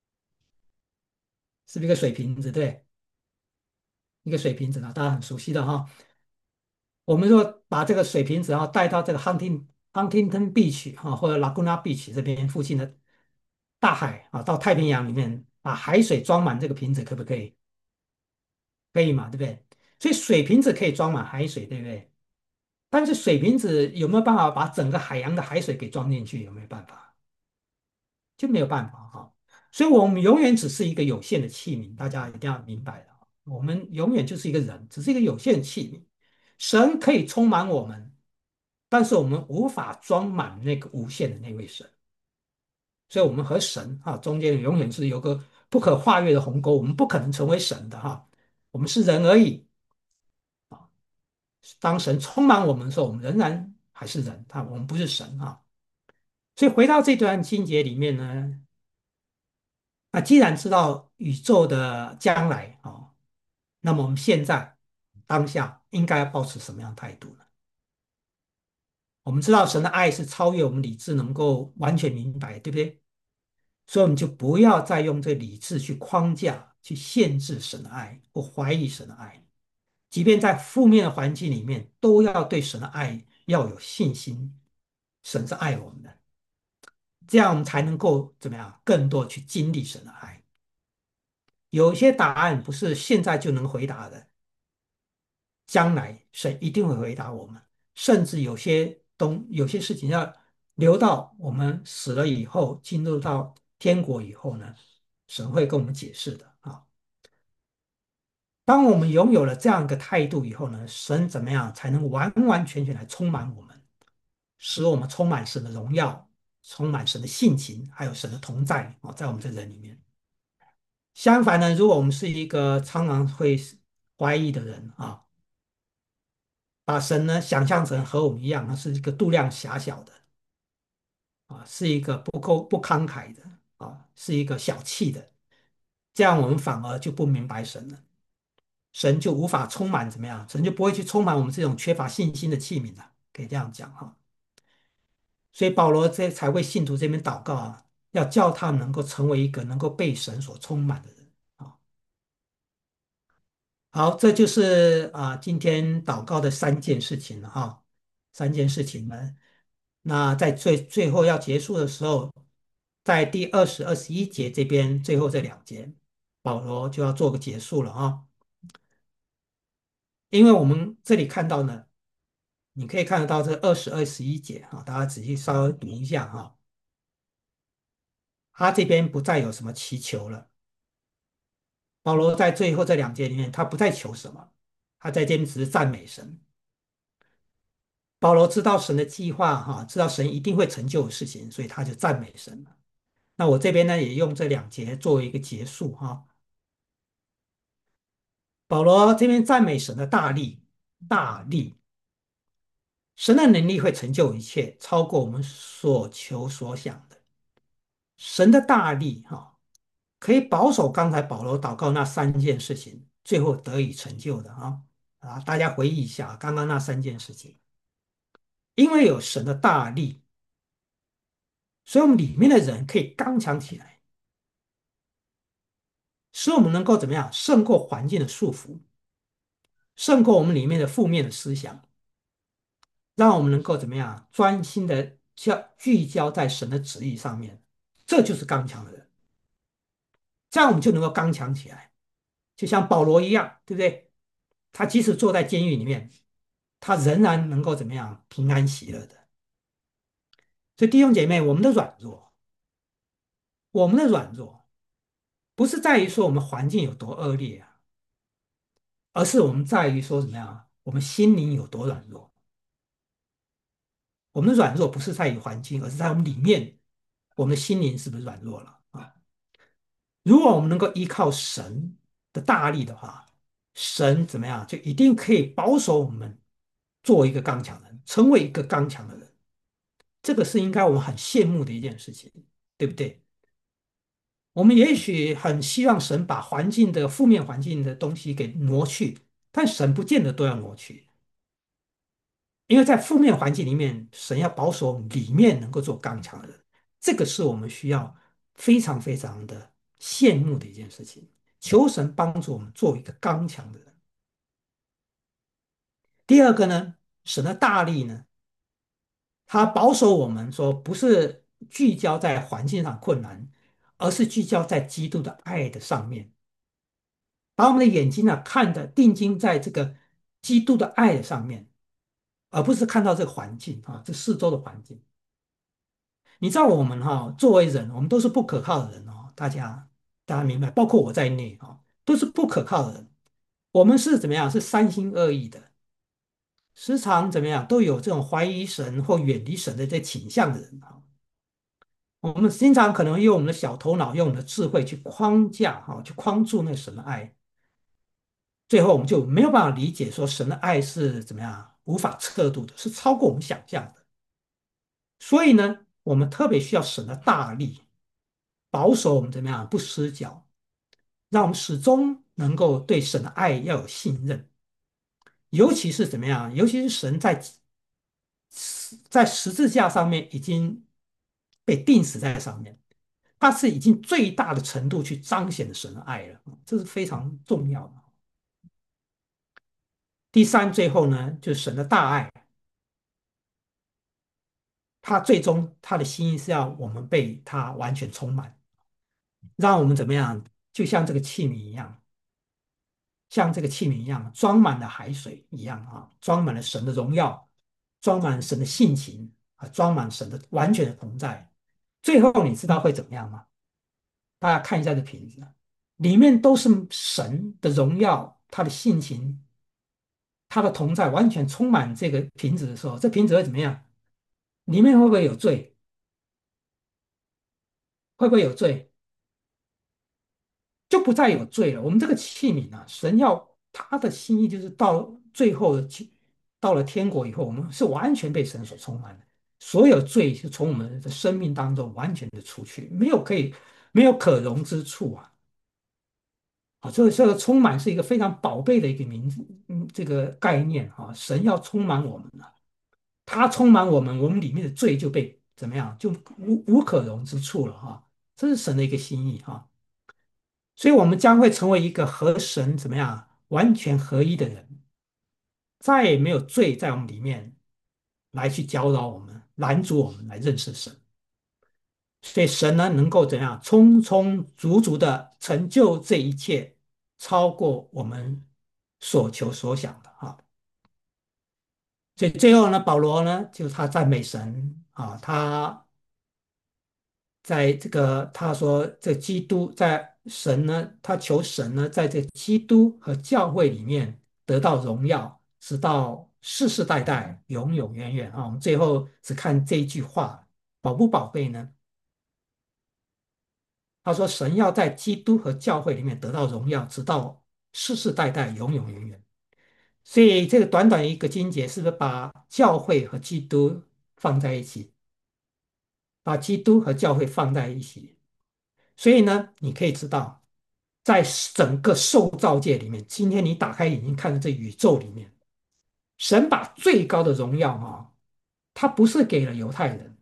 是不是一个水瓶子？对，一个水瓶子啊，大家很熟悉的哈。我们说把这个水瓶子啊带到这个 Hunting Huntington Beach 哈，或者 Laguna Beach 这边附近的大海啊，到太平洋里面把海水装满这个瓶子，可不可以？可以嘛，对不对？所以水瓶子可以装满海水，对不对？但是水瓶子有没有办法把整个海洋的海水给装进去？有没有办法？就没有办法哈。所以我们永远只是一个有限的器皿，大家一定要明白的。我们永远就是一个人，只是一个有限的器皿。神可以充满我们， 但是我们无法装满那个无限的那位神，所以我们和神啊中间永远是有个不可跨越的鸿沟，我们不可能成为神的哈，我们是人而已。当神充满我们的时候，我们仍然还是人，他我们不是神哈。所以回到这段经节里面呢，那既然知道宇宙的将来啊，那么我们现在当下应该要保持什么样的态度呢？我们知道神的爱是超越我们理智能够完全明白，对不对？所以我们就不要再用这理智去框架、去限制神的爱或怀疑神的爱。即便在负面的环境里面，都要对神的爱要有信心。神是爱我们的，这样我们才能够怎么样？更多地去经历神的爱。有一些答案不是现在就能回答的，将来神一定会回答我们。甚至有些东有些事情要留到我们死了以后，进入到天国以后呢，神会跟我们解释的啊。当我们拥有了这样一个态度以后呢，神怎么样才能完完全全来充满我们，使我们充满神的荣耀，充满神的性情，还有神的同在啊，在我们这人里面。相反呢，如果我们是一个常常会怀疑的人啊，把神呢想象成和我们一样，他是一个度量狭小的啊，是一个不够不慷慨的啊，是一个小气的，这样我们反而就不明白神了。神就无法充满怎么样？神就不会去充满我们这种缺乏信心的器皿了，可以这样讲哈。所以保罗这才为信徒这边祷告啊，要叫他们能够成为一个能够被神所充满的人啊。好，这就是啊今天祷告的三件事情了哈。三件事情呢，那在最最后要结束的时候，在第二十、二十一节这边最后这两节，保罗就要做个结束了啊。因为我们这里看到呢。你可以看得到这二十二十一节哈，大家仔细稍微读一下哈。他这边不再有什么祈求了。保罗在最后这两节里面，他不再求什么，他在这边只是赞美神。保罗知道神的计划哈，知道神一定会成就的事情，所以他就赞美神了。那我这边呢，也用这两节作为一个结束哈。保罗这边赞美神的大力，大力，神的能力会成就一切，超过我们所求所想的。神的大力哈。可以保守刚才保罗祷告那三件事情，最后得以成就的啊啊！大家回忆一下刚刚那三件事情，因为有神的大力，所以我们里面的人可以刚强起来，使我们能够怎么样胜过环境的束缚，胜过我们里面的负面的思想，让我们能够怎么样专心的焦聚焦在神的旨意上面，这就是刚强的人，这样我们就能够刚强起来，就像保罗一样，对不对？他即使坐在监狱里面。他仍然能够怎么样平安喜乐的。所以弟兄姐妹，我们的软弱，我们的软弱不是在于说我们环境有多恶劣啊，而是我们在于说怎么样，我们心灵有多软弱。我们的软弱不是在于环境，而是在我们里面，我们的心灵是不是软弱了啊？如果我们能够依靠神的大力的话，神怎么样就一定可以保守我们，做一个刚强人，成为一个刚强的人。这个是应该我们很羡慕的一件事情，对不对？我们也许很希望神把环境的负面环境的东西给挪去，但神不见得都要挪去，因为在负面环境里面，神要保守里面能够做刚强的人，这个是我们需要非常非常的羡慕的一件事情。求神帮助我们做一个刚强的人。第二个呢，神的大力呢，他保守我们说不是聚焦在环境上困难，而是聚焦在基督的爱的上面。把我们的眼睛呢、看的定睛在这个基督的爱的上面，而不是看到这个环境啊，这四周的环境。你知道我们哈、作为人，我们都是不可靠的人哦，大家大家明白，包括我在内啊、都是不可靠的人。我们是怎么样？是三心二意的。 时常怎么样都有这种怀疑神或远离神的这倾向的人啊。我们经常可能用我们的小头脑，用我们的智慧去框架哈，去框住那神的爱，最后我们就没有办法理解说神的爱是怎么样无法测度的，是超过我们想象的。所以呢，我们特别需要神的大力，保守我们怎么样不失脚，让我们始终能够对神的爱要有信任。尤其是怎么样？尤其是神在在十字架上面已经被钉死在上面，他是已经最大的程度去彰显了神的爱了，这是非常重要的。第三，最后呢，就是神的大爱，他最终他的心意是要我们被他完全充满，让我们怎么样，就像这个器皿一样，像这个器皿一样，装满了海水一样啊，装满了神的荣耀，装满了神的性情啊，装满神的完全的同在。最后你知道会怎么样吗？大家看一下这瓶子，里面都是神的荣耀，他的性情，他的同在，完全充满这个瓶子的时候，这瓶子会怎么样？里面会不会有罪？会不会有罪？就不再有罪了。我们这个器皿啊，神要他的心意就是到最后的到了天国以后，我们是完全被神所充满的，所有罪是从我们的生命当中完全的出去，没有可以没有可容之处啊！啊，这个这个充满是一个非常宝贝的一个名字，嗯，这个概念啊，神要充满我们了，他充满我们，我们里面的罪就被怎么样，就无无可容之处了哈、这是神的一个心意哈、所以我们将会成为一个和神怎么样完全合一的人，再也没有罪在我们里面来去搅扰我们、拦阻我们来认识神。所以神呢，能够怎样充充足足的成就这一切，超过我们所求所想的啊。所以最后呢，保罗呢，就是他赞美神啊，他在这个他说这基督在神呢，他求神呢，在这基督和教会里面得到荣耀，直到世世代代永永远远啊。我们最后只看这一句话，宝不宝贝呢？他说神要在基督和教会里面得到荣耀，直到世世代代永永远远。所以这个短短一个经节，是不是把教会和基督放在一起，把基督和教会放在一起？所以呢，你可以知道，在整个受造界里面，今天你打开眼睛看到这宇宙里面，神把最高的荣耀啊，他不是给了犹太人，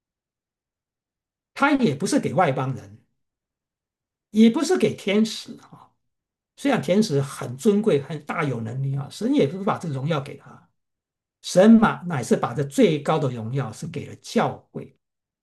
他也不是给外邦人，也不是给天使啊。虽然天使很尊贵、很大有能力啊，神也不是把这个荣耀给他，神嘛乃是把这最高的荣耀是给了教会。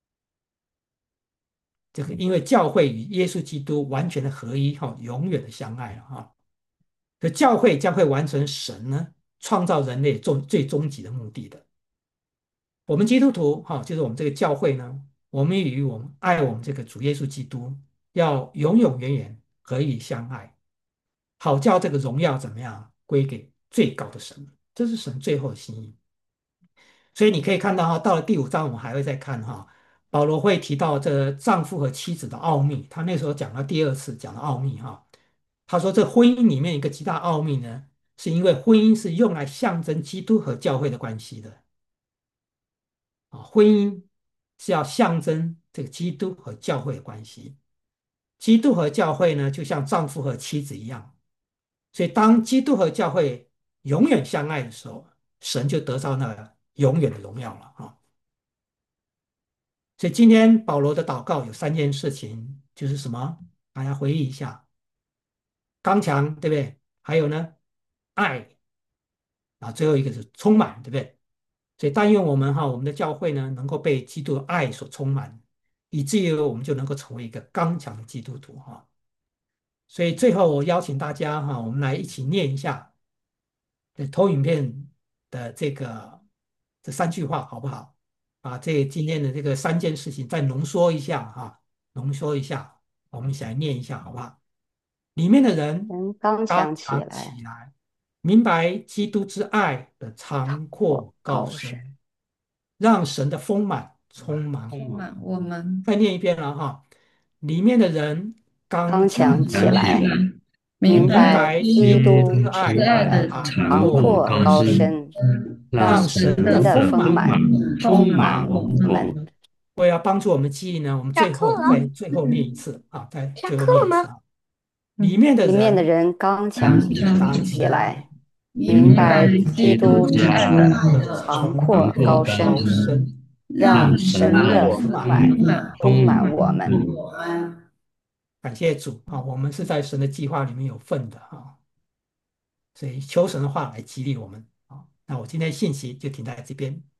这个因为教会与耶稣基督完全的合一哈，永远的相爱了哈。可教会将会完成神呢创造人类终最终极的目的的。我们基督徒哈，就是我们这个教会呢，我们与我们爱我们这个主耶稣基督要永永远远合一相爱，好叫这个荣耀怎么样归给最高的神，这是神最后的心意。所以你可以看到哈，到了第五章我们还会再看哈，保罗会提到这丈夫和妻子的奥秘，他那时候讲到第二次讲的奥秘哈。他说，这婚姻里面一个极大奥秘呢，是因为婚姻是用来象征基督和教会的关系的啊，婚姻是要象征这个基督和教会的关系。基督和教会呢，就像丈夫和妻子一样，所以当基督和教会永远相爱的时候，神就得到那个永远的荣耀了啊。所以今天保罗的祷告有三件事情，就是什么？大家回忆一下：刚强，对不对？还有呢，爱。啊，最后一个是充满，对不对？所以但愿我们哈，我们的教会呢，能够被基督的爱所充满，以至于我们就能够成为一个刚强的基督徒哈。所以最后我邀请大家哈，我们来一起念一下这投影片的这个这三句话，好不好？把这今天的这个三件事情再浓缩一下哈，浓缩一下，我们一起来念一下，好不好？里面的人人刚刚强起强来， 起来， 明白基督之爱的长或阔高高深， 深，让神的丰满充满我们。 充满我们。 再念一遍了哈，里面的人刚刚强强起来， 起来， 明明白白明白基基督基督督之爱的慈爱的长长长阔阔阔高深， 高深，让让神的神的神的丰满丰满充充满满我我们。 们。 为了帮助我们记忆呢，我们下最后再课了， 最后念一次啊，再下最后课了吗？ 念一次啊。里面的里面的人人刚强刚强刚起来， 起来， 明明白白基基督督之之爱爱的的长长阔高阔高深， 深， 让让神的神的丰丰满满丰满充充满满我们。 我们。 感谢主啊，我们是在神的计划里面有份的啊，所以求神的话来激励我们啊。那我今天的信息就停在这边。